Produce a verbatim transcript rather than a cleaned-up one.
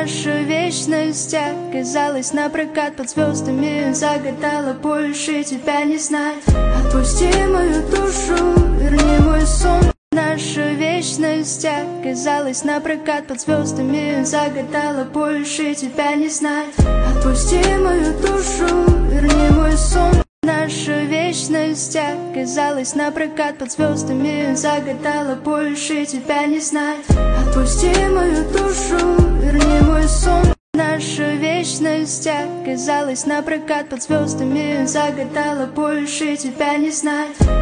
Наша вечность оказалась напрокат под звездами. Загадала больше тебя не знать. Отпусти мою душу, верни мой сон. Наша вечность оказалась напрокат под звездами. Загадала больше тебя не знать. Отпусти мою душу, верни мой сон. Наша вечность оказалась напрокат под звездами. Загадала больше тебя не знать. Отпусти мою душу, верни мой сон. Наша вечность оказалась напрокат под звездами. Загадала больше тебя не знать.